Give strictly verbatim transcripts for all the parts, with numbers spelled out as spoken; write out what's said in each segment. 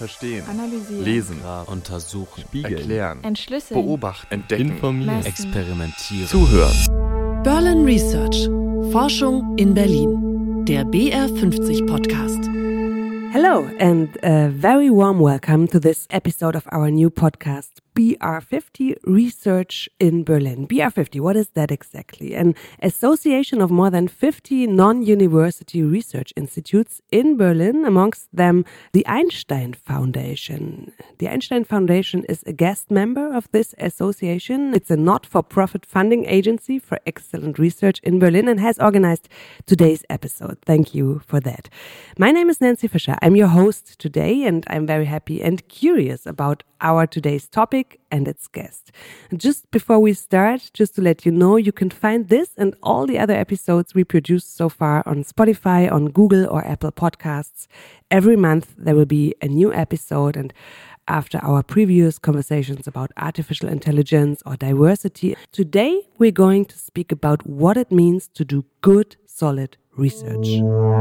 verstehen, analysieren, lesen, untersuchen, spiegeln, erklären, entschlüsseln, beobachten, entdecken, informieren, messen, experimentieren, zuhören. Berlin Research. Forschung in Berlin. Der B R fünfzig Podcast. Hello and a very warm welcome to this episode of our new podcast, B R fifty Research in Berlin. B R fifty, what is that exactly? An association of more than fifty non-university research institutes in Berlin, amongst them the Einstein Foundation. The Einstein Foundation is a guest member of this association. It's a not-for-profit funding agency for excellent research in Berlin and has organized today's episode. Thank you for that. My name is Nancy Fischer. I'm your host today, and I'm very happy and curious about our today's topic and its guest. Just before we start, just to let you know, you can find this and all the other episodes we produced so far on Spotify, on Google or Apple Podcasts. Every month there will be a new episode, and after our previous conversations about artificial intelligence or diversity, today we're going to speak about what it means to do good, solid research.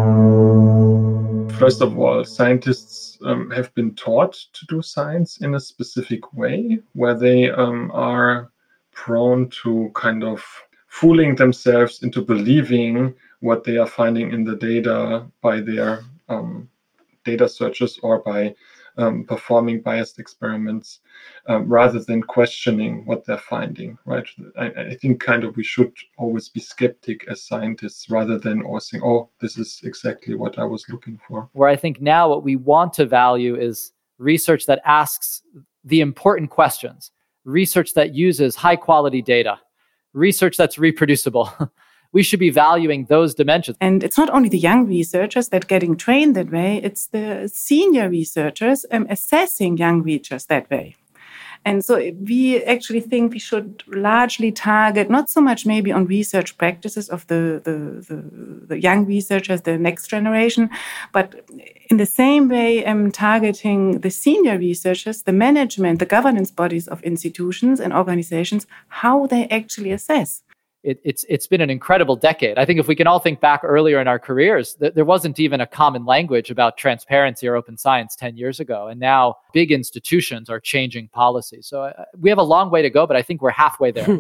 First of all, scientists um, have been taught to do science in a specific way, where they um, are prone to kind of fooling themselves into believing what they are finding in the data by their um, data searches or by um, performing biased experiments, um, rather than questioning what they're finding, right? I, I think kind of we should always be skeptic as scientists rather than all saying, oh, this is exactly what I was looking for. Where I think now what we want to value is research that asks the important questions, research that uses high quality data, research that's reproducible. We should be valuing those dimensions. And it's not only the young researchers that are getting trained that way, it's the senior researchers um, assessing young researchers that way. And so we actually think we should largely target, not so much maybe on research practices of the, the, the, the young researchers, the next generation, but in the same way um, targeting the senior researchers, the management, the governance bodies of institutions and organizations, how they actually assess. It, it's it's been an incredible decade. I think if we can all think back earlier in our careers, th- there wasn't even a common language about transparency or open science ten years ago. And now big institutions are changing policy. So uh, we have a long way to go, but I think we're halfway there.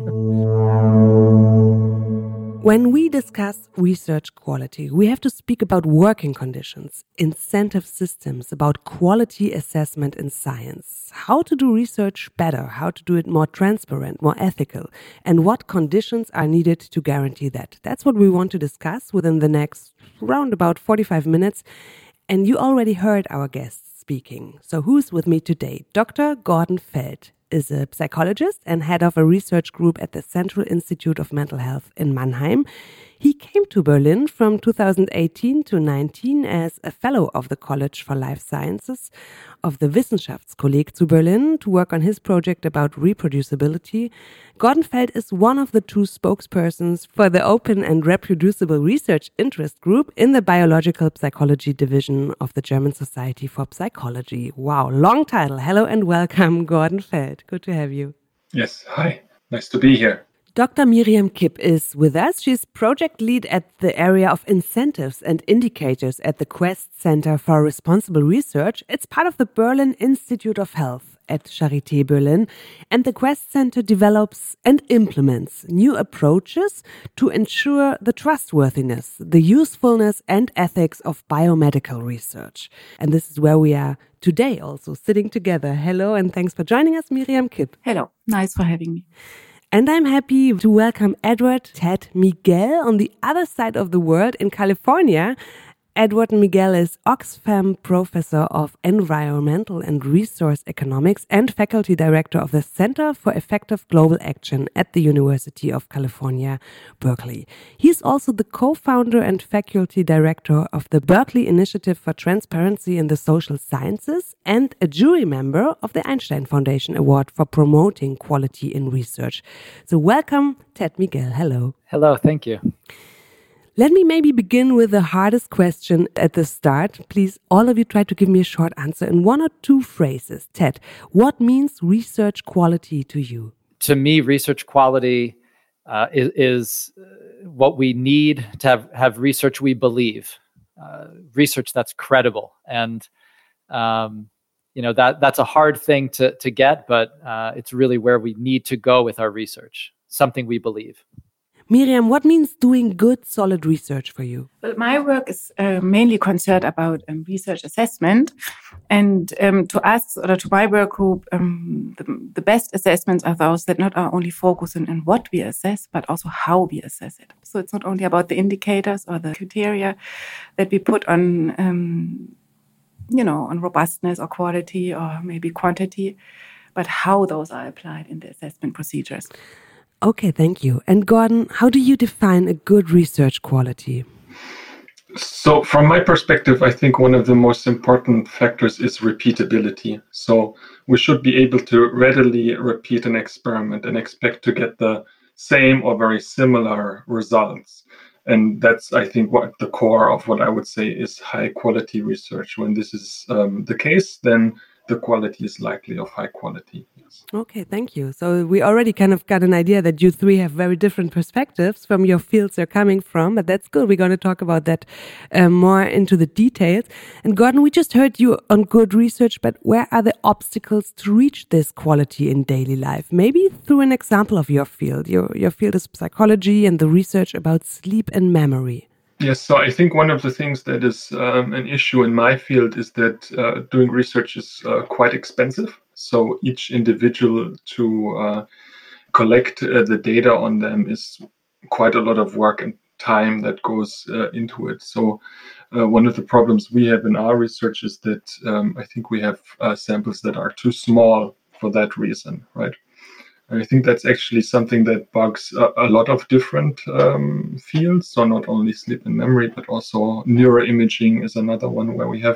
When we discuss research quality, we have to speak about working conditions, incentive systems, about quality assessment in science, how to do research better, how to do it more transparent, more ethical, and what conditions are needed to guarantee that. That's what we want to discuss within the next round about forty-five minutes. And you already heard our guests speaking. So who's with me today? Doctor Gordon Feld is a psychologist and head of a research group at the Central Institute of Mental Health in Mannheim. He came to Berlin from two thousand eighteen to nineteen as a fellow of the College for Life Sciences of the Wissenschaftskolleg zu Berlin to work on his project about reproducibility. Gordon Feld is one of the two spokespersons for the Open and Reproducible Research Interest Group in the Biological Psychology Division of the German Society for Psychology. Wow, long title. Hello and welcome, Gordon Feld. Good to have you. Yes, hi. Nice to be here. Doctor Miriam Kipp is with us. She's project lead at the area of incentives and indicators at the Quest Center for Responsible Research. It's part of the Berlin Institute of Health at Charité Berlin. And the Quest Center develops and implements new approaches to ensure the trustworthiness, the usefulness and ethics of biomedical research. And this is where we are today also sitting together. Hello and thanks for joining us, Miriam Kipp. Hello, nice for having me. And I'm happy to welcome Edward Ted Miguel on the other side of the world in California. Edward Miguel is Oxfam Professor of Environmental and Resource Economics and Faculty Director of the Center for Effective Global Action at the University of California, Berkeley. He's also the co-founder and Faculty Director of the Berkeley Initiative for Transparency in the Social Sciences and a jury member of the Einstein Foundation Award for Promoting Quality in Research. So welcome, Ted Miguel. Hello. Hello, thank you. Let me maybe begin with the hardest question at the start. Please, all of you try to give me a short answer in one or two phrases. Ted, what means research quality to you? To me, research quality uh, is, is what we need to have, have research we believe, uh, research that's credible. And um, you know, that that's a hard thing to to get, but uh, it's really where we need to go with our research, something we believe. Miriam, what means doing good, solid research for you? Well, my work is uh, mainly concerned about um, research assessment. And um, to us, or to my work group, um, the, the best assessments are those that not are only focus on, on what we assess, but also how we assess it. So it's not only about the indicators or the criteria that we put on, um, you know, on robustness or quality or maybe quantity, but how those are applied in the assessment procedures. Okay, thank you. And Gordon, how do you define a good research quality? So from my perspective, I think one of the most important factors is repeatability. So we should be able to readily repeat an experiment and expect to get the same or very similar results. And that's, I think, what the core of what I would say is high quality research. When this is um, the case, then the quality is likely of high quality. Yes. Okay, thank you. So we already kind of got an idea that you three have very different perspectives from your fields you're coming from, but that's good. We're going to talk about that uh, more into the details. And Gordon, we just heard you on good research, but where are the obstacles to reach this quality in daily life? Maybe through an example of your field. Your, your field is psychology and the research about sleep and memory. Yes, so I think one of the things that is um, an issue in my field is that uh, doing research is uh, quite expensive. So each individual to uh, collect uh, the data on them is quite a lot of work and time that goes uh, into it. So uh, one of the problems we have in our research is that um, I think we have uh, samples that are too small for that reason, right? I think that's actually something that bugs a, a lot of different um, fields. So not only sleep and memory, but also neuroimaging is another one where we have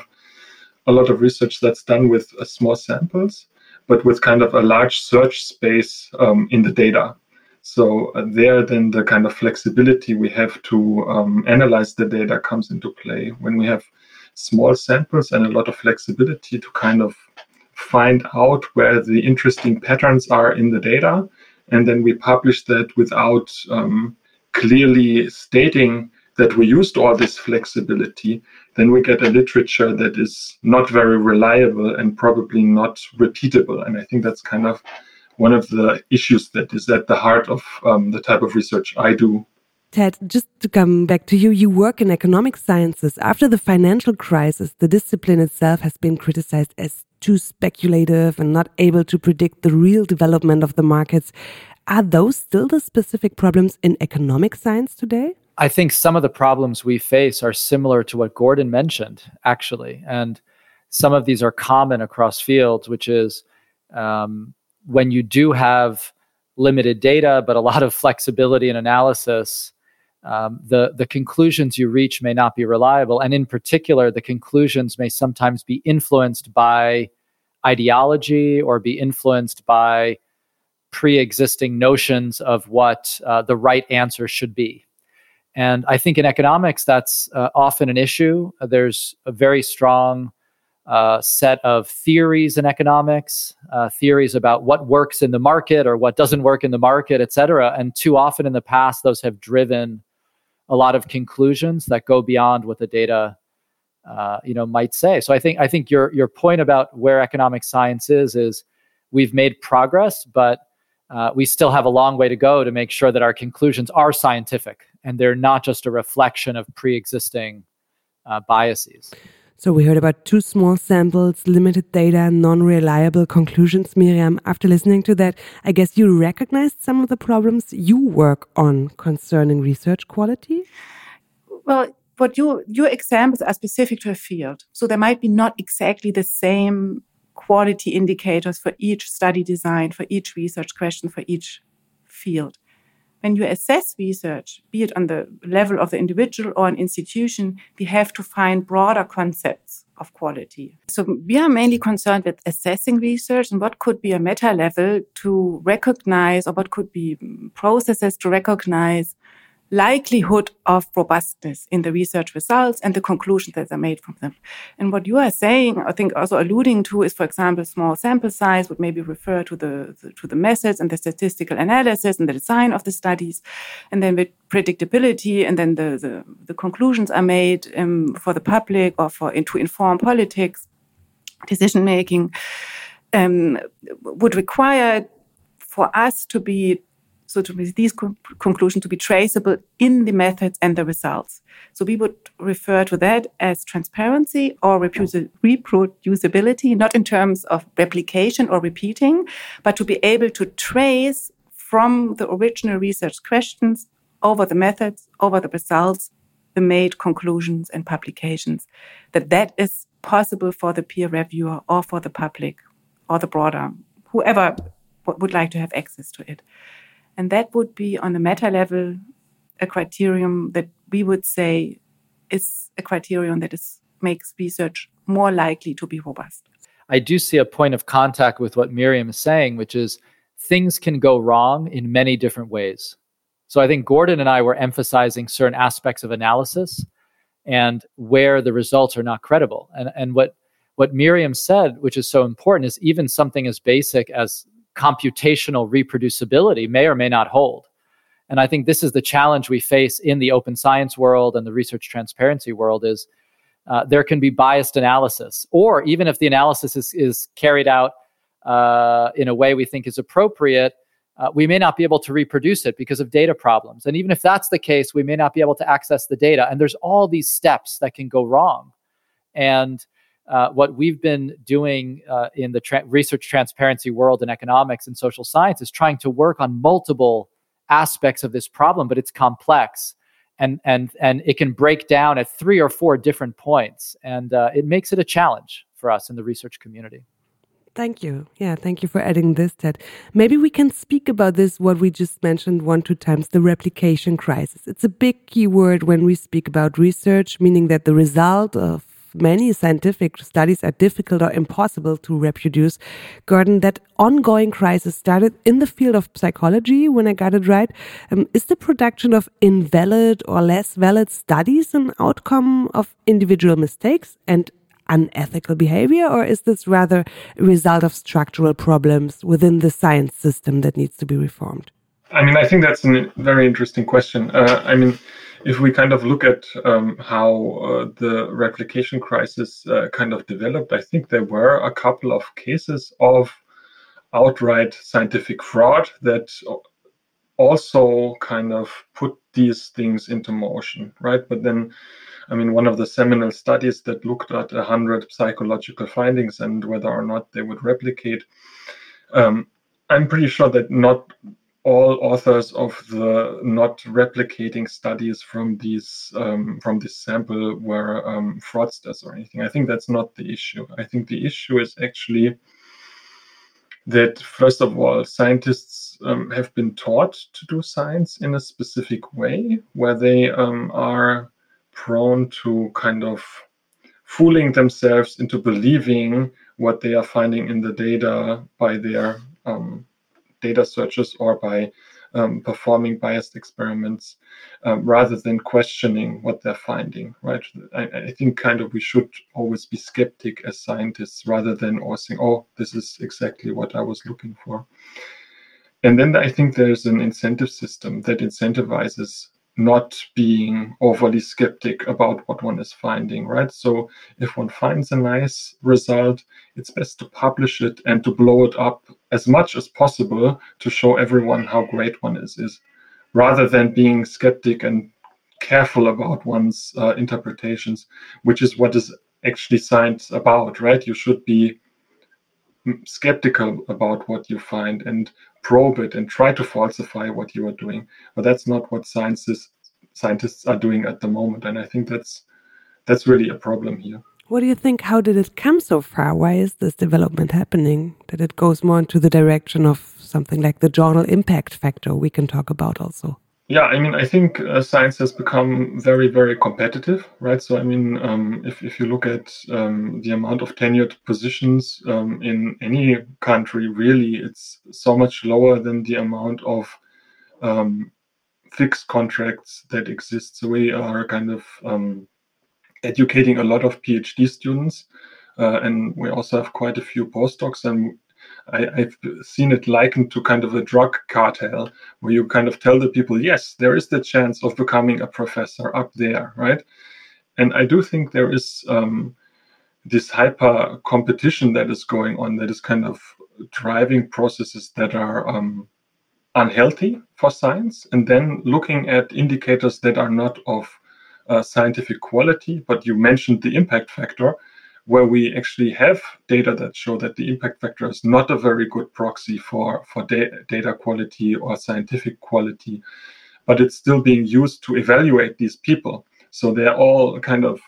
a lot of research that's done with uh, small samples, but with kind of a large search space um, in the data. So uh, there, then the kind of flexibility we have to um, analyze the data comes into play. When we have small samples and a lot of flexibility to kind of find out where the interesting patterns are in the data, and then we publish that without um, clearly stating that we used all this flexibility, then we get a literature that is not very reliable and probably not repeatable. And I think that's kind of one of the issues that is at the heart of um, the type of research I do. Ted, just to come back to you, you work in economic sciences. After the financial crisis, the discipline itself has been criticized as too speculative and not able to predict the real development of the markets. Are those still the specific problems in economic science today? I think some of the problems we face are similar to what Gordon mentioned, actually. And some of these are common across fields, which is um, when you do have limited data, but a lot of flexibility in analysis, um, the, the conclusions you reach may not be reliable. And in particular, the conclusions may sometimes be influenced by ideology or be influenced by pre-existing notions of what uh, the right answer should be. And I think in economics, that's uh, often an issue. There's a very strong uh, set of theories in economics, uh, theories about what works in the market or what doesn't work in the market, et cetera. And too often in the past, those have driven a lot of conclusions that go beyond what the data uh, you know, might say. So I think I think your your point about where economic science is, is we've made progress, but uh, we still have a long way to go to make sure that our conclusions are scientific and they're not just a reflection of pre-existing uh, biases. So we heard about too small samples, limited data, non-reliable conclusions. Miriam, after listening to that, I guess you recognized some of the problems you work on concerning research quality? Well, what you, your examples are specific to a field. So there might be not exactly the same quality indicators for each study design, for each research question, for each field. When you assess research, be it on the level of the individual or an institution, we have to find broader concepts of quality. So we are mainly concerned with assessing research and what could be a meta level to recognize, or what could be processes to recognize likelihood of robustness in the research results and the conclusions that are made from them. And what you are saying, I think also alluding to, is, for example, small sample size would maybe refer to the, the to the methods and the statistical analysis and the design of the studies. And then with predictability, and then the, the, the conclusions are made um, for the public or for to inform politics. decision making um, would require for us to be, so to be these co- conclusions to be traceable in the methods and the results. So we would refer to that as transparency or reprodu- reproducibility, not in terms of replication or repeating, but to be able to trace from the original research questions over the methods, over the results, the made conclusions and publications, that that is possible for the peer reviewer or for the public or the broader, whoever would like to have access to it. And that would be on a meta level, a criterion that we would say is a criterion that is makes research more likely to be robust. I do see a point of contact with what Miriam is saying, which is things can go wrong in many different ways. So I think Gordon and I were emphasizing certain aspects of analysis and where the results are not credible. And, and what, what Miriam said, which is so important, is even something as basic as computational reproducibility may or may not hold. And I think this is the challenge we face in the open science world and the research transparency world is uh, there can be biased analysis, or even if the analysis is, is carried out uh, in a way we think is appropriate, uh, we may not be able to reproduce it because of data problems. And even if that's the case, we may not be able to access the data. And there's all these steps that can go wrong. And Uh, what we've been doing uh, in the tra- research transparency world in economics and social science is trying to work on multiple aspects of this problem, but it's complex and and and it can break down at three or four different points. And uh, it makes it a challenge for us in the research community. Thank you. Yeah, thank you for adding this, Ted. Maybe we can speak about this, what we just mentioned one, two times, the replication crisis. It's a big keyword when we speak about research, meaning that the result of many scientific studies are difficult or impossible to reproduce. Gordon, that ongoing crisis started in the field of psychology, when I got it right. Um, is the production of invalid or less valid studies an outcome of individual mistakes and unethical behavior, or is this rather a result of structural problems within the science system that needs to be reformed? I mean, I think that's a very interesting question. Uh, I mean, if we kind of look at um, how uh, the replication crisis uh, kind of developed, I think there were a couple of cases of outright scientific fraud that also kind of put these things into motion, right? But then, I mean, one of the seminal studies that looked at one hundred psychological findings and whether or not they would replicate, um, I'm pretty sure that not all authors of the not replicating studies from these um, from this sample were um, fraudsters or anything. I think that's not the issue. I think the issue is actually that, first of all, scientists um, have been taught to do science in a specific way, where they um, are prone to kind of fooling themselves into believing what they are finding in the data by their um, data searches or by um, performing biased experiments um, rather than questioning what they're finding, right? I, I think kind of we should always be skeptic as scientists rather than all saying, oh, this is exactly what I was looking for. And then I think there's an incentive system that incentivizes not being overly skeptic about what one is finding, right? So if one finds a nice result, it's best to publish it and to blow it up as much as possible to show everyone how great one is, is rather than being skeptic and careful about one's uh, interpretations, which is what is actually science about, right? You should be skeptical about what you find and probe it and try to falsify what you are doing. But that's not what scientists scientists are doing at the moment. And I think that's that's really a problem here. What do you think? How did it come so far? Why is this development happening? That it goes more into the direction of something like the journal impact factor we can talk about also. Yeah, I mean, I think uh, science has become very, very competitive, right? So, I mean, um, if, if you look at um, the amount of tenured positions um, in any country, really, it's so much lower than the amount of um, fixed contracts that exist. So we are kind of um, educating a lot of PhD students, uh, and we also have quite a few postdocs, and I, I've seen it likened to kind of a drug cartel, where you kind of tell the people, yes, there is the chance of becoming a professor up there, right? And I do think there is um, this hyper competition that is going on, that is kind of driving processes that are um, unhealthy for science, and then looking at indicators that are not of uh, scientific quality. But you mentioned the impact factor, where we actually have data that show that the impact factor is not a very good proxy for, for da- data quality or scientific quality, but it's still being used to evaluate these people. So they're all kind of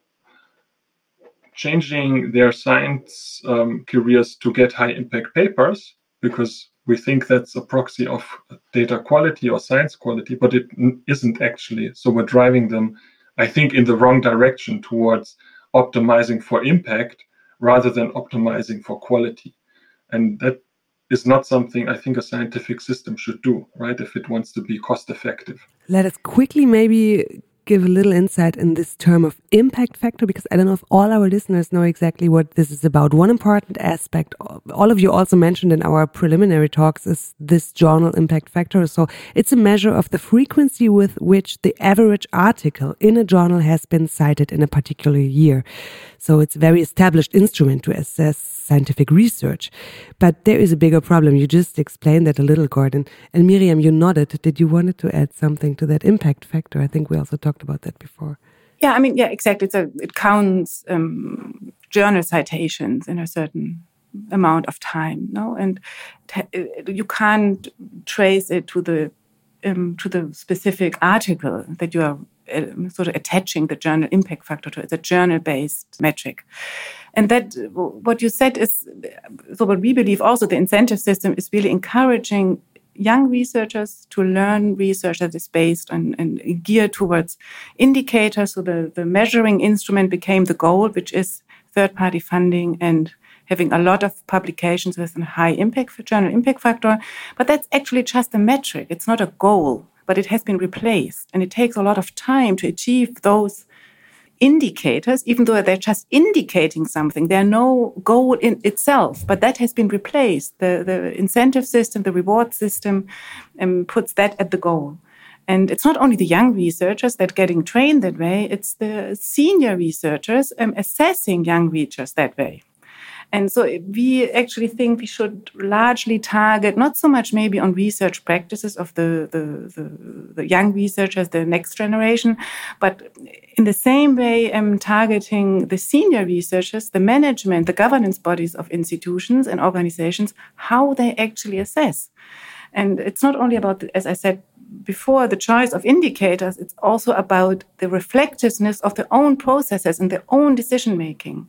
changing their science um, careers to get high impact papers, because we think that's a proxy of data quality or science quality, but it n- isn't actually. So we're driving them, I think, in the wrong direction towards optimizing for impact rather than optimizing for quality. And that is not something I think a scientific system should do, right, if it wants to be cost effective. Let us quickly maybe give a little insight in this term of impact factor, because I don't know if all our listeners know exactly what this is about. One important aspect, all of you also mentioned in our preliminary talks, is this journal impact factor. So it's a measure of the frequency with which the average article in a journal has been cited in a particular year. So it's a very established instrument to assess scientific research. But there is a bigger problem. You just explained that a little, Gordon. And Miriam, you nodded. Did you want to add something to that impact factor? I think we also talked about that before. Yeah, I mean, yeah, exactly. It's a, it counts um, journal citations in a certain amount of time, no, and t- you can't trace it to the um, to the specific article that you are uh, sort of attaching the journal impact factor to. It's a journal-based metric, and that what you said is so. What we believe also, the incentive system is really encouraging young researchers to learn research that is based on and geared towards indicators. So the, the measuring instrument became the goal, which is third-party funding and having a lot of publications with a high impact for journal impact factor. But that's actually just a metric. It's not a goal, but it has been replaced. And it takes a lot of time to achieve those indicators, even though they're just indicating something. They're no goal in itself, but that has been replaced. The, the incentive system, the reward system um, puts that at the goal. And it's not only the young researchers that are getting trained that way, it's the senior researchers um, assessing young researchers that way. And so we actually think we should largely target, not so much maybe on research practices of the, the, the, the young researchers, the next generation, but in the same way, um, targeting the senior researchers, the management, the governance bodies of institutions and organizations, how they actually assess. And it's not only about, as I said before, the choice of indicators, it's also about the reflectiveness of their own processes and their own decision-making.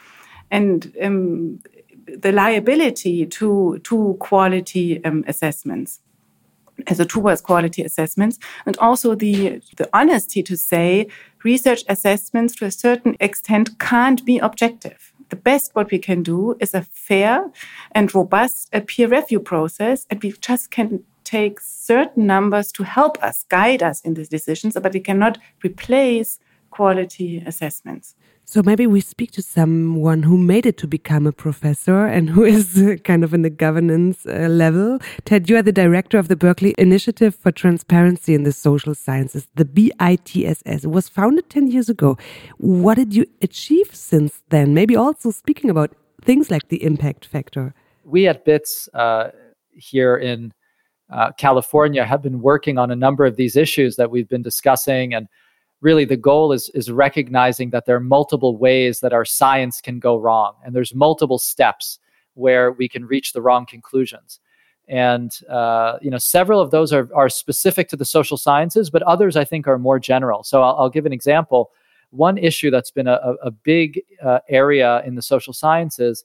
And um, the liability to, to quality um, assessments, as a towards quality assessments, and also the, the honesty to say research assessments to a certain extent can't be objective. The best what we can do is a fair and robust uh, peer review process, and we just can take certain numbers to help us, guide us in these decisions, but we cannot replace quality assessments. So maybe we speak to someone who made it to become a professor and who is kind of in the governance uh, level. Ted, you are the director of the Berkeley Initiative for Transparency in the Social Sciences, the B I T S S. It was founded ten years ago. What did you achieve since then? Maybe also speaking about things like the impact factor. We at B I T S uh, here in uh, California have been working on a number of these issues that we've been discussing, and really, the goal is, is recognizing that there are multiple ways that our science can go wrong. And there's multiple steps where we can reach the wrong conclusions. And, uh, you know, several of those are, are specific to the social sciences, but others I think are more general. So I'll, I'll give an example. One issue that's been a, a big uh, area in the social sciences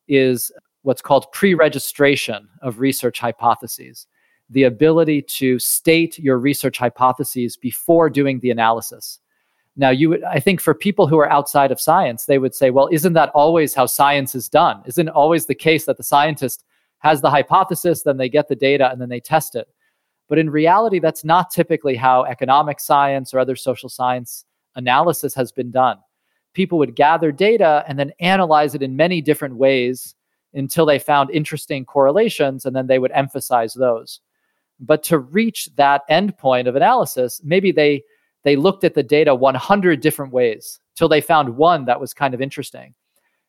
is what's called pre-registration of research hypotheses. The ability to state your research hypotheses before doing the analysis. Now, you would, I think for people who are outside of science, they would say, well, isn't that always how science is done? Isn't it always the case that the scientist has the hypothesis, then they get the data, and then they test it? But in reality, that's not typically how economic science or other social science analysis has been done. People would gather data and then analyze it in many different ways until they found interesting correlations, and then they would emphasize those. But to reach that endpoint of analysis, maybe they they looked at the data one hundred different ways till they found one that was kind of interesting.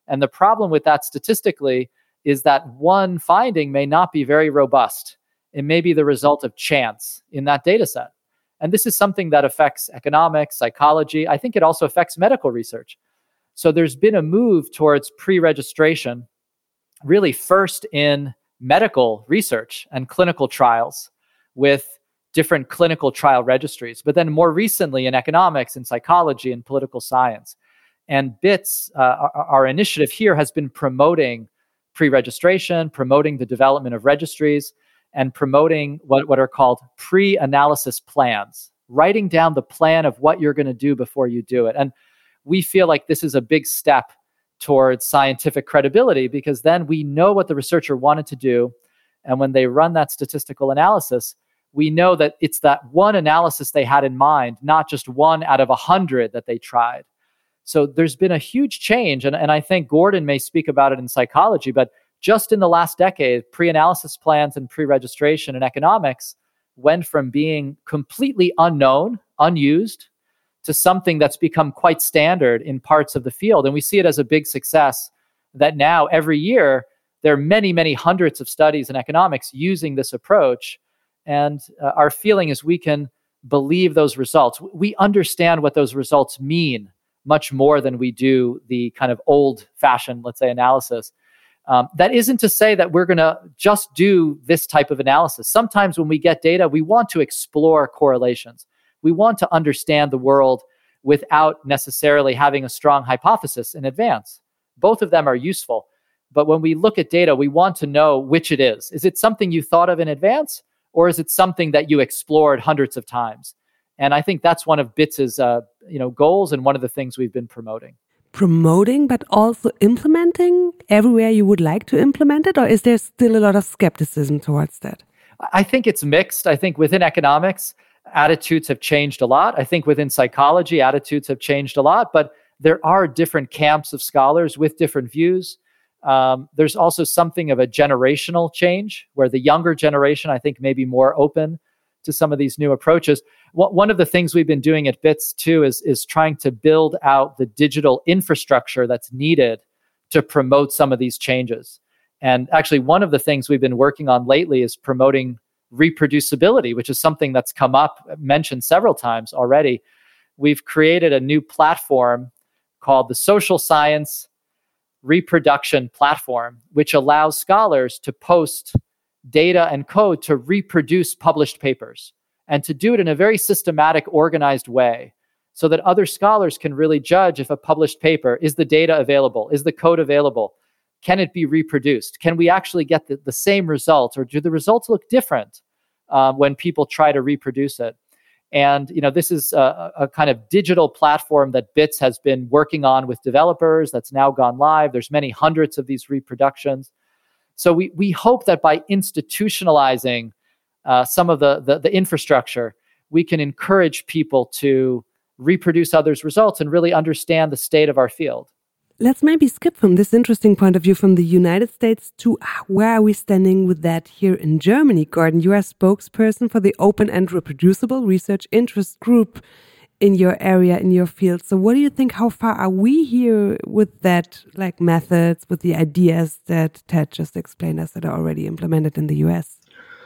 And the problem with that statistically is that one finding may not be very robust. It may be the result of chance in that data set. And this is something that affects economics, psychology. I think it also affects medical research. So there's been a move towards pre-registration, really first in medical research and clinical trials with different clinical trial registries, but then more recently in economics and psychology and political science. And BITS, uh, our, our initiative here, has been promoting pre-registration, promoting the development of registries, and promoting what, what are called pre-analysis plans, writing down the plan of what you're going to do before you do it. And we feel like this is a big step towards scientific credibility, because then we know what the researcher wanted to do. And when they run that statistical analysis, we know that it's that one analysis they had in mind, not just one out of a hundred that they tried. So there's been a huge change. And, and I think Gordon may speak about it in psychology, but just in the last decade, pre-analysis plans and pre-registration in economics went from being completely unknown, unused, to something that's become quite standard in parts of the field. And we see it as a big success that now every year, there are many, many hundreds of studies in economics using this approach. And uh, our feeling is we can believe those results. We understand what those results mean much more than we do the kind of old-fashioned, let's say, analysis. Um, that isn't to say that we're going to just do this type of analysis. Sometimes when we get data, we want to explore correlations. We want to understand the world without necessarily having a strong hypothesis in advance. Both of them are useful. But when we look at data, we want to know which it is. Is it something you thought of in advance, or is it something that you explored hundreds of times? And I think that's one of BITS's uh, you know, goals and one of the things we've been promoting. Promoting, but also implementing everywhere you would like to implement it? Or is there still a lot of skepticism towards that? I think it's mixed. I think within economics, attitudes have changed a lot. I think within psychology, attitudes have changed a lot. But there are different camps of scholars with different views. Um, there's also something of a generational change where the younger generation, I think, may be more open to some of these new approaches. One of the things we've been doing at BITS too is, is trying to build out the digital infrastructure that's needed to promote some of these changes. And actually, one of the things we've been working on lately is promoting reproducibility, which is something that's come up, mentioned several times already. We've created a new platform called the Social Science Reproduction Platform, which allows scholars to post data and code to reproduce published papers, and to do it in a very systematic, organized way so that other scholars can really judge if a published paper, is the data available? Is the code available? Can it be reproduced? Can we actually get the, the same results, or do the results look different um, when people try to reproduce it? And you know, this is a, a kind of digital platform that BITS has been working on with developers that's now gone live. There's many hundreds of these reproductions. So we we hope that by institutionalizing uh, some of the, the the infrastructure, we can encourage people to reproduce others' results and really understand the state of our field. Let's maybe skip from this interesting point of view from the United States to where are we standing with that here in Germany, Gordon? You are spokesperson for the Open and Reproducible Research Interest Group in your area, in your field. So what do you think, how far are we here with that, like methods, with the ideas that Ted just explained us that are already implemented in the U S?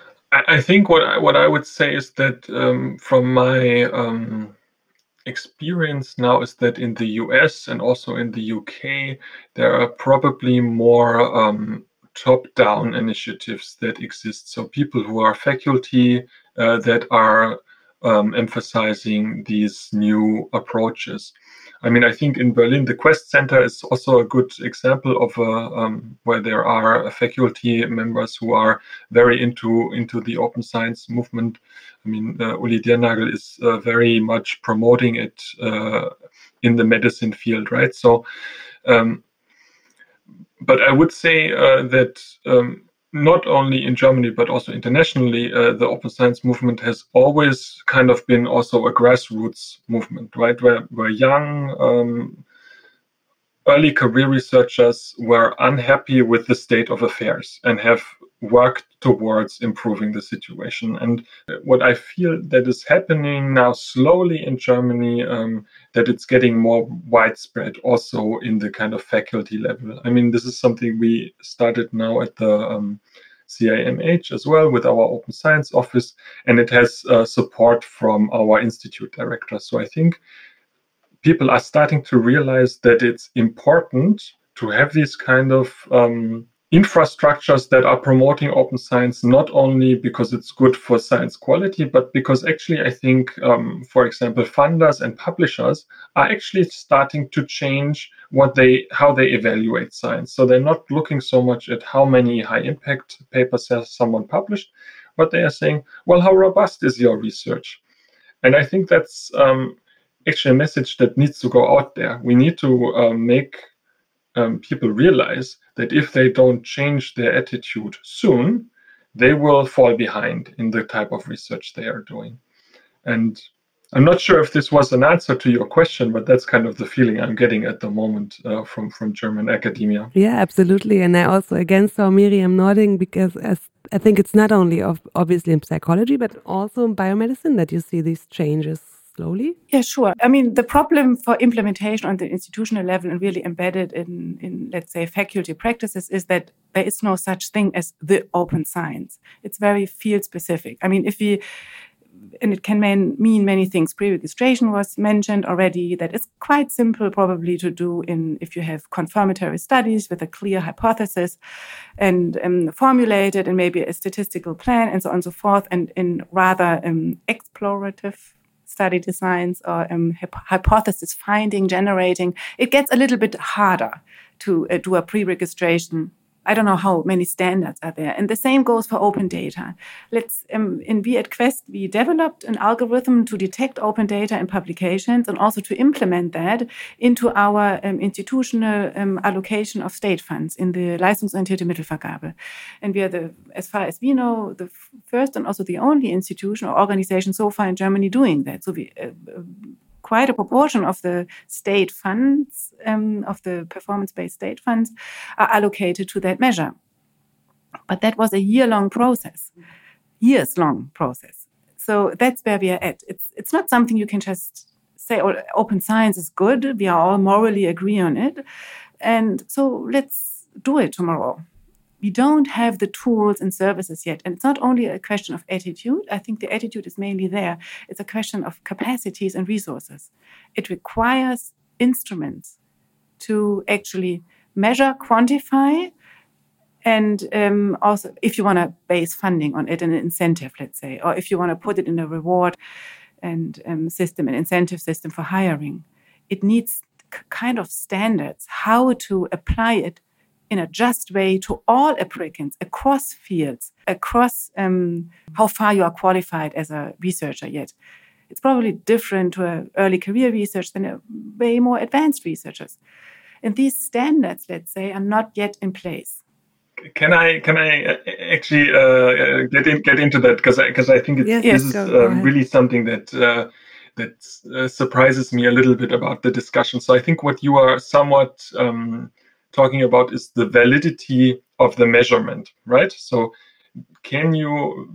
I think what I, what I would say is that um, from my um, experience now is that in the U S and also in the U K, there are probably more um, top-down initiatives that exist. So people who are faculty uh, that are Um, emphasizing these new approaches. I mean, I think in Berlin, the Quest Center is also a good example of a, um, where there are faculty members who are very into into the open science movement. I mean, uh, Uli Dirnagel is uh, very much promoting it uh, in the medicine field, right? So, um, but I would say uh, that um, not only in Germany, but also internationally, uh, the open science movement has always kind of been also a grassroots movement, right? Where, where young, um, early career researchers were unhappy with the state of affairs and have work towards improving the situation. And what I feel that is happening now slowly in Germany, um, that it's getting more widespread also in the kind of faculty level. I mean, this is something we started now at the um, C I M H as well with our Open Science office, and it has uh, support from our institute director. So I think people are starting to realize that it's important to have these kind of um, infrastructures that are promoting open science, not only because it's good for science quality, but because actually I think, um, for example, funders and publishers are actually starting to change what they, how they evaluate science. So they're not looking so much at how many high impact papers has someone published, but they are saying, well, how robust is your research? And I think that's um, actually a message that needs to go out there. We need to um, make Um, people realize that if they don't change their attitude soon, they will fall behind in the type of research they are doing. And I'm not sure if this was an answer to your question, but that's kind of the feeling I'm getting at the moment uh, from, from German academia. Yeah, absolutely. And I also again saw Miriam nodding because as I think it's not only of, obviously in psychology, but also in biomedicine that you see these changes slowly? Yeah, sure. I mean, the problem for implementation on the institutional level and really embedded in, in, let's say, faculty practices is that there is no such thing as the open science. It's very field specific. I mean, if we, and it can mean, mean many things. Pre-registration was mentioned already. That is quite simple probably to do in if you have confirmatory studies with a clear hypothesis and um, formulated and maybe a statistical plan and so on and so forth, and in rather um, explorative study designs or um, hypothesis finding, generating, it gets a little bit harder to uh, do a pre-registration. I don't know how many standards are there. And the same goes for open data. Let's, um, in we at Quest, we developed an algorithm to detect open data in publications and also to implement that into our um, institutional um, allocation of state funds in the leistungsorientierte Mittelvergabe. And we are, the, as far as we know, the first and also the only institution or organization so far in Germany doing that. So we uh, quite a proportion of the state funds, um, of the performance-based state funds, are allocated to that measure. But that was a year-long process, years-long process. So that's where we are at. It's it's not something you can just say, oh, open science is good, we are all morally agree on it, and so let's do it tomorrow. We don't have the tools and services yet. And it's not only a question of attitude. I think the attitude is mainly there. It's a question of capacities and resources. It requires instruments to actually measure, quantify, and um, also if you want to base funding on it, an incentive, let's say, or if you want to put it in a reward and um, system, an incentive system for hiring, it needs kind of standards, how to apply it in a just way to all applicants across fields, across um, how far you are qualified as a researcher yet. It's probably different to an early career research than a way more advanced researchers. And these standards, let's say, are not yet in place. Can I can I actually uh, get in, get into that because I because I think it's, yes, this yes, is go, uh, go really something that uh, that uh, surprises me a little bit about the discussion. So I think what you are somewhat um, talking about is the validity of the measurement, right? So can you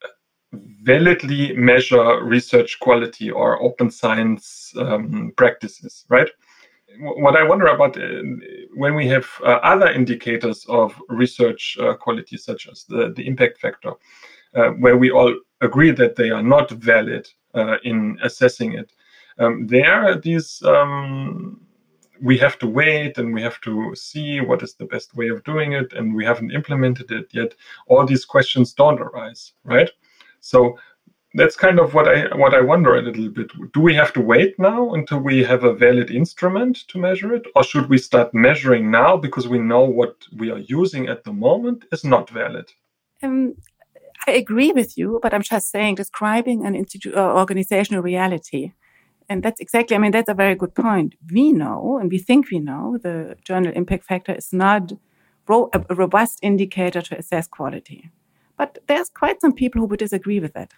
validly measure research quality or open science um, practices, right? What I wonder about uh, when we have uh, other indicators of research uh, quality, such as the, the impact factor, uh, where we all agree that they are not valid uh, in assessing it, um, there these um, we have to wait and we have to see what is the best way of doing it, and we haven't implemented it yet. All these questions don't arise, right? So that's kind of what I what I wonder a little bit. Do we have to wait now until we have a valid instrument to measure it, or should we start measuring now because we know what we are using at the moment is not valid? Um, I agree with you, but I'm just saying describing an institu- uh, organizational reality. And that's exactly, I mean, that's a very good point. We know, and we think we know, the journal impact factor is not ro- a robust indicator to assess quality. But there's quite some people who would disagree with that.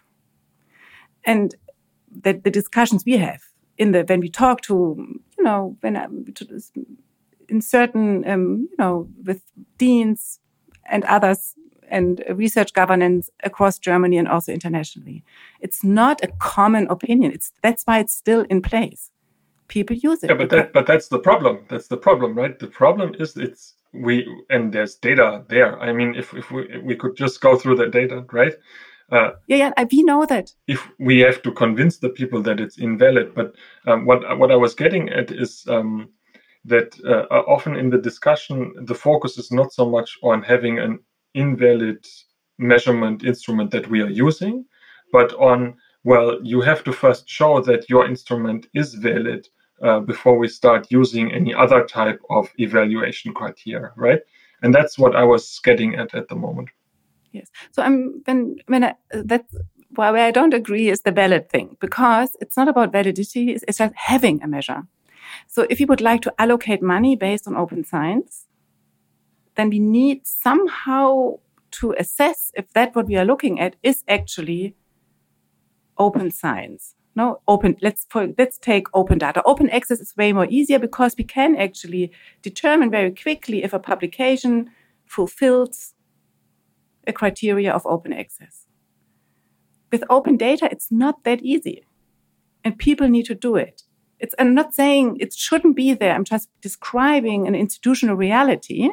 And that the discussions we have in the when we talk to, you know, when I, to, in certain, um, you know, with deans and others and research governance across Germany and also internationally. It's not a common opinion. It's that's why it's still in place. People use it. Yeah, but that, but that's the problem. That's the problem, right? The problem is it's we and there's data there. I mean, if if we if we could just go through the data, right? Uh, yeah, yeah, we know that. If we have to convince the people that it's invalid, but um, what what I was getting at is um, that uh, often in the discussion, the focus is not so much on having an invalid measurement instrument that we are using, but on, well, you have to first show that your instrument is valid uh, before we start using any other type of evaluation criteria, right? And that's what I was getting at at the moment. Yes. So I'm when when I, that's why where I don't agree is the valid thing, because it's not about validity. It's, it's just having a measure. So if you would like to allocate money based on open science, then we need somehow to assess if that what we are looking at is actually open science. No, open. Let's for, let's take open data. Open access is way more easier because we can actually determine very quickly if a publication fulfills a criteria of open access. With open data, it's not that easy, and people need to do it. It's, I'm not saying it shouldn't be there. I'm just describing an institutional reality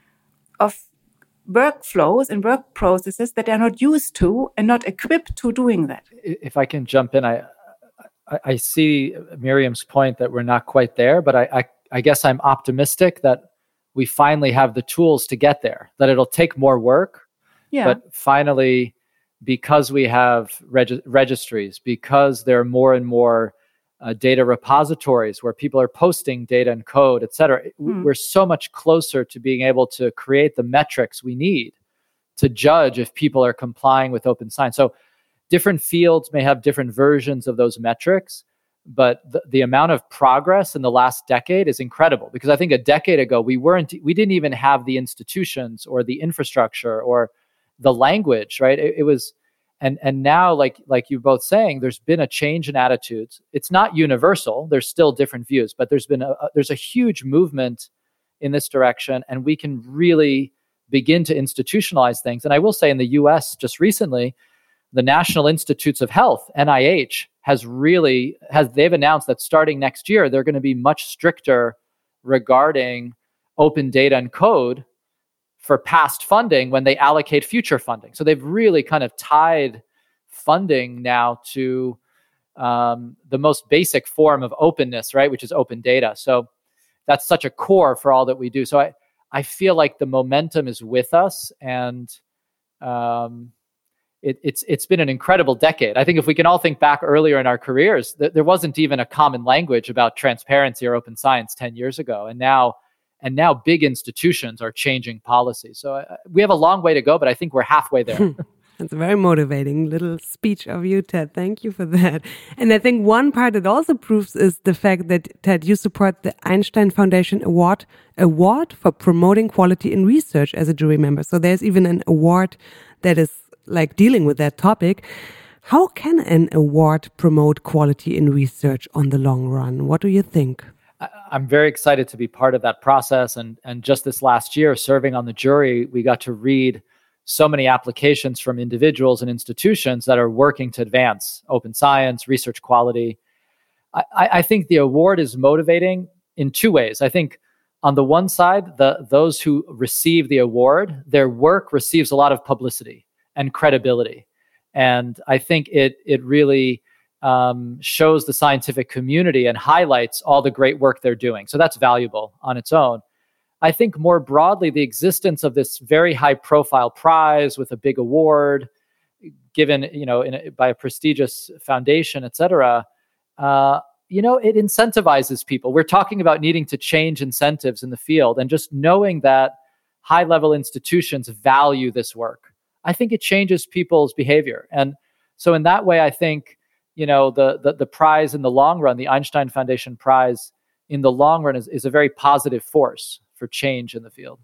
of workflows and work processes that are not used to and not equipped to doing that. If I can jump in, I I, I see Miriam's point that we're not quite there, but I, I I guess I'm optimistic that we finally have the tools to get there, that it'll take more work. Yeah. But finally, because we have reg- registries, because there are more and more uh, data repositories where people are posting data and code, et cetera, mm. we're so much closer to being able to create the metrics we need to judge if people are complying with open science. So different fields may have different versions of those metrics, but the, the amount of progress in the last decade is incredible, because I think a decade ago, we weren't, we didn't even have the institutions or the infrastructure or the language, right? It, it was, and and now, like like you both saying, there's been a change in attitudes. It's not universal. There's still different views, but there's been a, a there's a huge movement in this direction, and we can really begin to institutionalize things. And I will say, in the U S, just recently, the National Institutes of Health, N I H, has really has they've announced that starting next year, they're going to be much stricter regarding open data and code for past funding when they allocate future funding. So they've really kind of tied funding now to um, the most basic form of openness, right, which is open data. So that's such a core for all that we do. So I, I feel like the momentum is with us, and um, it, it's it's been an incredible decade. I think if we can all think back earlier in our careers, th- there wasn't even a common language about transparency or open science ten years ago, and now And now big institutions are changing policy. So uh, we have a long way to go, but I think we're halfway there. That's a very motivating little speech of you, Ted. Thank you for that. And I think one part it also proves is the fact that, Ted, you support the Einstein Foundation Award, award for promoting quality in research as a jury member. So there's even an award that is like dealing with that topic. How can an award promote quality in research on the long run? What do you think? I'm very excited to be part of that process. And, and just this last year, serving on the jury, we got to read so many applications from individuals and institutions that are working to advance open science, research quality. I, I think the award is motivating in two ways. I think on the one side, the those who receive the award, their work receives a lot of publicity and credibility. And I think it it really Um, shows the scientific community and highlights all the great work they're doing. So that's valuable on its own. I think more broadly, the existence of this very high-profile prize with a big award given, you know, in a, by a prestigious foundation, et cetera, uh, you know, it incentivizes people. We're talking about needing to change incentives in the field, and just knowing that high-level institutions value this work, I think it changes people's behavior. And so in that way, I think, you know, the, the the prize in the long run, the Einstein Foundation Prize in the long run is, is a very positive force for change in the field.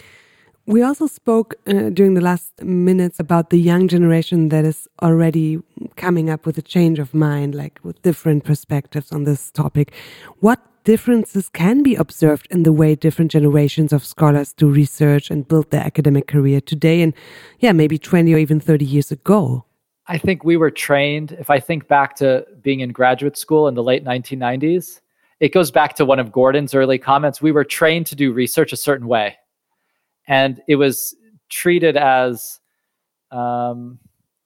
We also spoke uh, during the last minutes about the young generation that is already coming up with a change of mind, like with different perspectives on this topic. What differences can be observed in the way different generations of scholars do research and build their academic career today and, yeah, maybe twenty or even thirty years ago? I think we were trained, if I think back to being in graduate school in the late nineteen nineties, it goes back to one of Gordon's early comments. We were trained to do research a certain way. And it was treated as, um,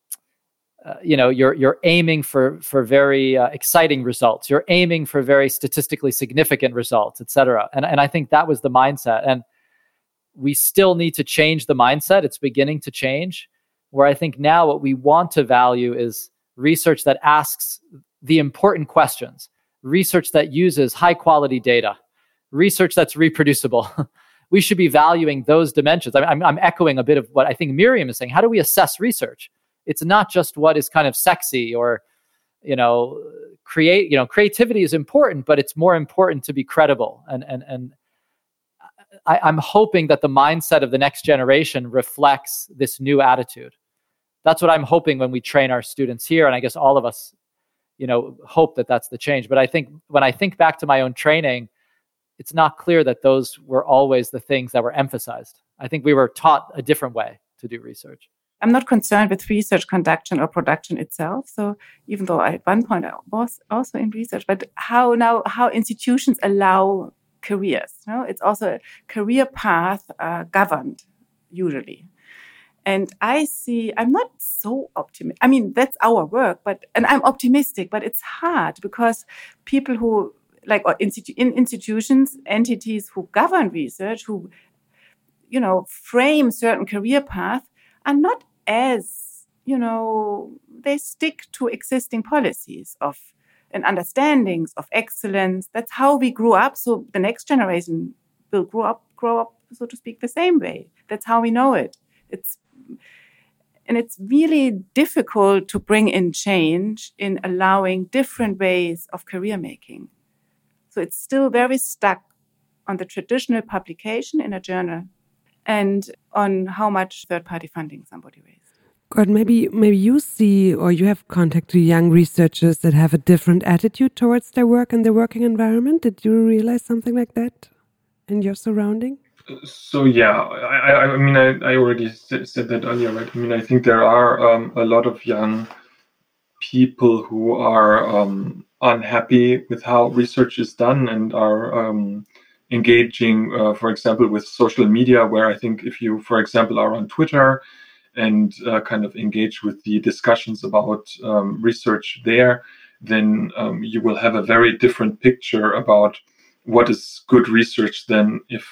uh, you know, you're you're aiming for for very uh, exciting results. You're aiming for very statistically significant results, et cetera. And and I think that was the mindset. And we still need to change the mindset. It's beginning to change. Where I think now what we want to value is research that asks the important questions, research that uses high quality data, research that's reproducible. We should be valuing those dimensions. I I'm, I'm echoing a bit of what I think Miriam is saying. How do we assess research? It's not just what is kind of sexy or, you know, create, you know, creativity is important, but it's more important to be credible. And, and, and I, I'm hoping that the mindset of the next generation reflects this new attitude. That's what I'm hoping when we train our students here. And I guess all of us, you know, hope that that's the change. But I think when I think back to my own training, it's not clear that those were always the things that were emphasized. I think we were taught a different way to do research. I'm not concerned with research conduction or production itself. So even though I, at one point I was also in research, but how now, how institutions allow careers, you know, it's also a career path uh, governed usually. And I see, I'm not so optimistic. I mean, that's our work, but, and I'm optimistic, but it's hard because people who, like or institu- in institutions, entities who govern research, who, you know, frame certain career paths are not as, you know, they stick to existing policies of and understandings of excellence. That's how we grew up. So the next generation will grow up, grow up, so to speak, the same way. That's how we know it. It's and it's really difficult to bring in change in allowing different ways of career making. So it's still very stuck on the traditional publication in a journal and on how much third-party funding somebody raised. Gordon, maybe maybe you see or you have contact to young researchers that have a different attitude towards their work and their working environment. Did you realize something like that in your surrounding? So yeah, I, I mean, I, I already said that earlier, right? I mean, I think there are um, a lot of young people who are um, unhappy with how research is done and are um, engaging, uh, for example, with social media, where I think if you, for example, are on Twitter and uh, kind of engage with the discussions about um, research there, then um, you will have a very different picture about what is good research than if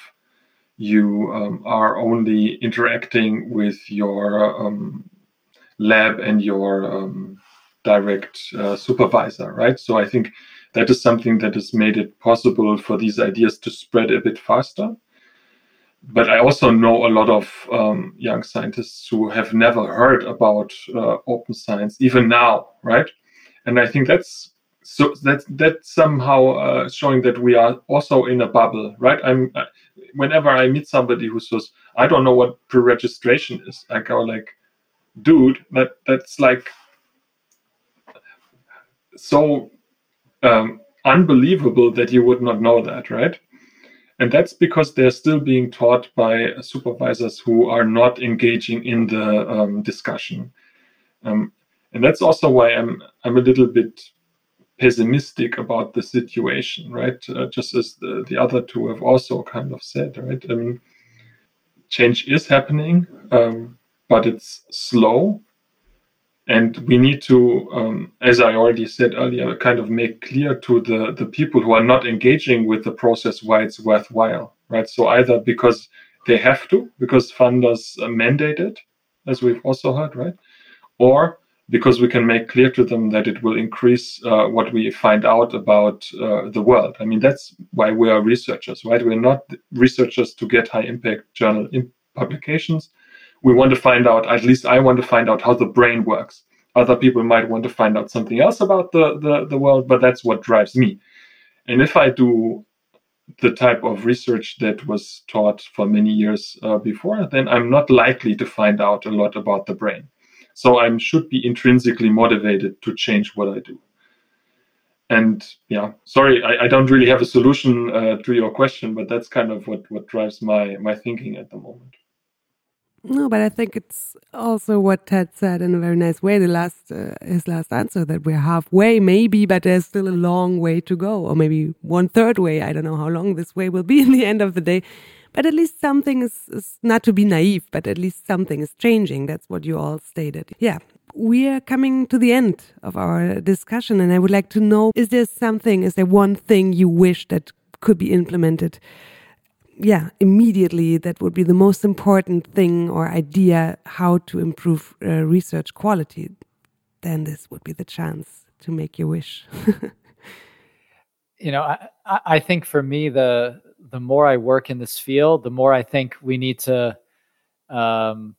you um, are only interacting with your um, lab and your um, direct uh, supervisor, right? So I think that is something that has made it possible for these ideas to spread a bit faster. But I also know a lot of um, young scientists who have never heard about uh, open science, even now, right? And I think that's so that's that's somehow uh, showing that we are also in a bubble, right? I'm uh, whenever I meet somebody who says, "I don't know what pre-registration is," I go like, "Dude, that that's like so um, unbelievable that you would not know that, right?" And that's because they're still being taught by supervisors who are not engaging in the um, discussion. Um, and that's also why I'm I'm a little bit pessimistic about the situation, right? Uh, just as the, the other two have also kind of said, right? I mean, change is happening, um, but it's slow. And we need to, um, as I already said earlier, kind of make clear to the, the people who are not engaging with the process why it's worthwhile, right? So either because they have to, because funders uh, mandate it, as we've also heard, right? Or because we can make clear to them that it will increase uh, what we find out about uh, the world. I mean, that's why we are researchers, right? We're not researchers to get high impact journal in publications. We want to find out, at least I want to find out how the brain works. Other people might want to find out something else about the, the, the world, but that's what drives me. And if I do the type of research that was taught for many years uh, before, then I'm not likely to find out a lot about the brain. So I should be intrinsically motivated to change what I do. And yeah, sorry, I, I don't really have a solution uh, to your question, but that's kind of what, what drives my, my thinking at the moment. No, but I think it's also what Ted said in a very nice way, the last uh, his last answer, that we're halfway maybe, but there's still a long way to go, or maybe one third way. I don't know how long this way will be in the end of the day, but at least something is, is not to be naive, but at least something is changing. That's what you all stated. Yeah, we are coming to the end of our discussion, and I would like to know, is there something, is there one thing you wish that could be implemented yeah, immediately, that would be the most important thing or idea how to improve uh, research quality, then this would be the chance to make your wish. You know, I, I think for me, the the more I work in this field, the more I think we need to um,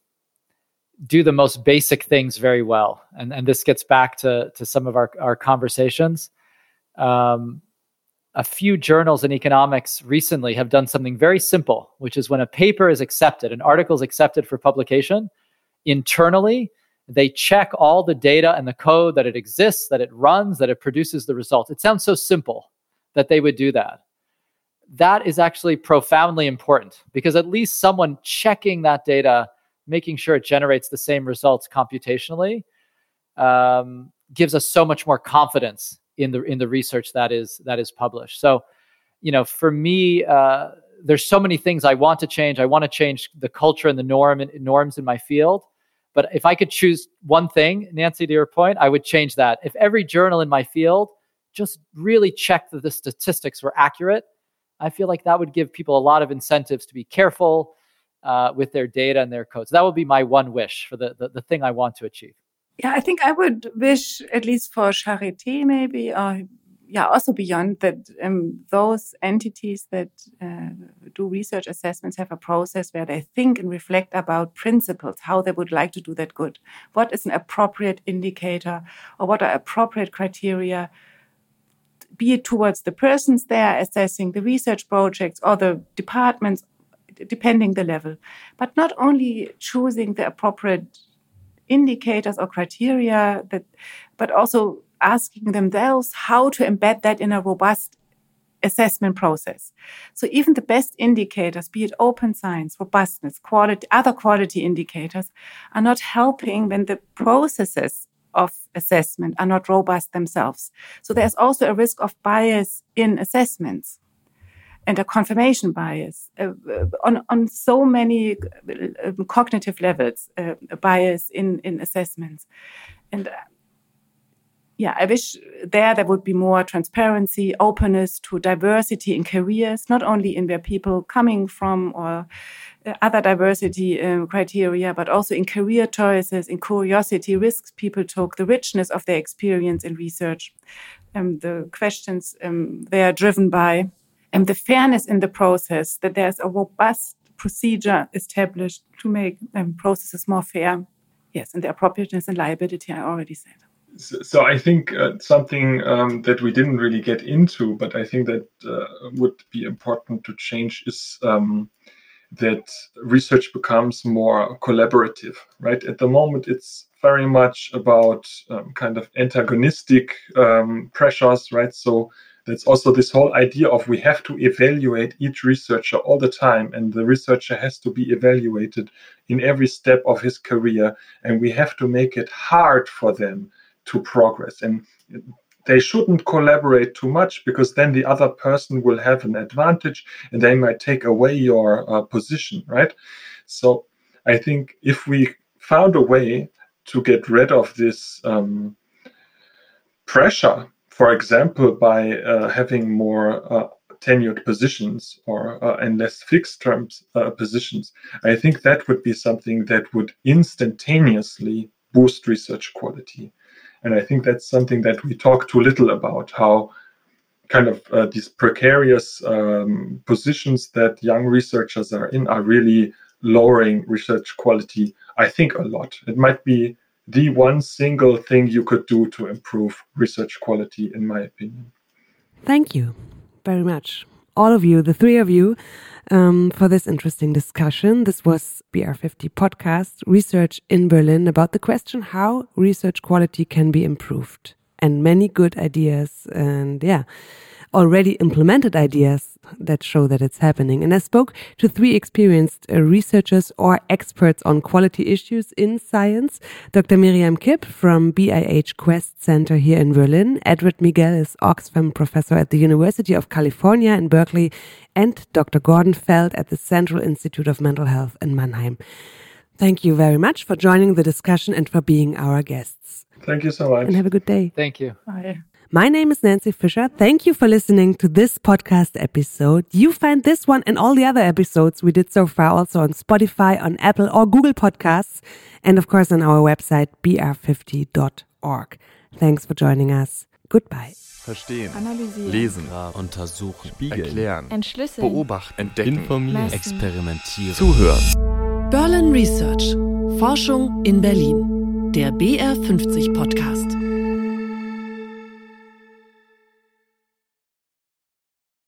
do the most basic things very well. And and this gets back to, to some of our, our conversations. Um, A few journals in economics recently have done something very simple, which is when a paper is accepted, an article is accepted for publication, internally, they check all the data and the code that it exists, that it runs, that it produces the results. It sounds so simple that they would do that. That is actually profoundly important, because at least someone checking that data, making sure it generates the same results computationally, um, gives us so much more confidence in the in the research that is that is published. So, you know, for me, uh, there's so many things I want to change. I want to change the culture and the norm and norms in my field. But if I could choose one thing, Nancy, to your point, I would change that. If every journal in my field just really checked that the statistics were accurate, I feel like that would give people a lot of incentives to be careful uh, with their data and their codes. That would be my one wish for the, the, the thing I want to achieve. Yeah, I think I would wish, at least for Charité maybe, or yeah, also beyond that, um, those entities that uh, do research assessments have a process where they think and reflect about principles, how they would like to do that good. What is an appropriate indicator, or what are appropriate criteria, be it towards the persons there assessing the research projects or the departments, depending the level. But not only choosing the appropriate indicators or criteria, that, but also asking themselves how to embed that in a robust assessment process. So even the best indicators, be it open science, robustness, quality, other quality indicators, are not helping when the processes of assessment are not robust themselves. So there's also a risk of bias in assessments and a confirmation bias uh, on, on so many uh, cognitive levels, uh, bias in, in assessments. And uh, yeah, I wish there there would be more transparency, openness to diversity in careers, not only in where people coming from or uh, other diversity uh, criteria, but also in career choices, in curiosity, risks people took, the richness of their experience in research, um, the questions um, they are driven by, and the fairness in the process, that there's a robust procedure established to make um, processes more fair. Yes, and the appropriateness and liability, I already said. So, so I think uh, something um, that we didn't really get into, but I think that uh, would be important to change is um, that research becomes more collaborative, right? At the moment, it's very much about um, kind of antagonistic um, pressures, right? So that's also this whole idea of we have to evaluate each researcher all the time, and the researcher has to be evaluated in every step of his career, and we have to make it hard for them to progress. And they shouldn't collaborate too much, because then the other person will have an advantage and they might take away your uh, position, right? So I think if we found a way to get rid of this um, pressure, for example, by uh, having more uh, tenured positions or uh, and less fixed term uh, positions, I think that would be something that would instantaneously boost research quality. And I think that's something that we talk too little about, how kind of uh, these precarious um, positions that young researchers are in are really lowering research quality, I think, a lot. It might be the one single thing you could do to improve research quality, in my opinion. Thank you very much, all of you, the three of you, um, for this interesting discussion. This was B R fifty Podcast, Research in Berlin, about the question how research quality can be improved. and many good ideas and, yeah, already implemented ideas that show that it's happening. And I spoke to three experienced uh, researchers or experts on quality issues in science. Doctor Miriam Kipp from B I H Quest Center here in Berlin. Edward Miguel is Oxfam professor at the University of California in Berkeley. And Doctor Gordon Feld at the Central Institute of Mental Health in Mannheim. Thank you very much for joining the discussion and for being our guests. Thank you so much. And have a good day. Thank you. Bye. My name is Nancy Fisher. Thank you for listening to this podcast episode. You find this one and all the other episodes we did so far also on Spotify, on Apple or Google Podcasts, and of course on our website b r fifty dot org. Thanks for joining us. Goodbye. Verstehen, Analysieren, lesen, untersuchen, spiegeln, erklären, entschlüsseln, beobachten, entdecken, informieren, messen, experimentieren, zuhören. Berlin Research. Forschung in Berlin. Der B R fünfzig Podcast.